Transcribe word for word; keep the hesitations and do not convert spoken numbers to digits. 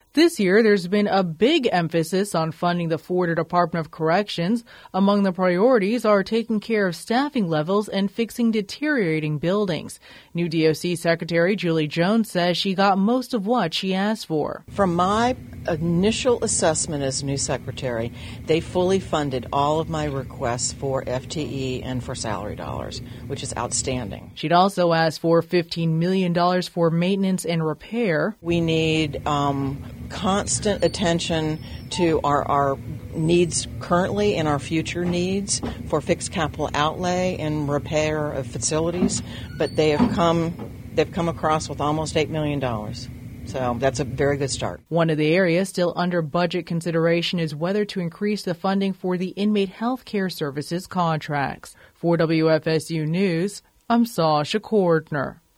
This year, there's been a big emphasis on funding the Florida Department of Corrections. Among the priorities are taking care of staffing levels and fixing deteriorating buildings. New D O C Secretary Julie Jones says she got most of what she asked for. From my initial assessment as new secretary, they fully funded all of my requests for F T E and for salary dollars, which is outstanding. She'd also asked for fifteen million dollars for maintenance and repair. We need um, constant attention to our, our needs currently and our future needs for fixed capital outlay and repair of facilities, but they have come they've come across with almost eight million dollars. So that's a very good start. One of the areas still under budget consideration is whether to increase the funding for the inmate health care services contracts. For W F S U News, I'm Sasha Cordner.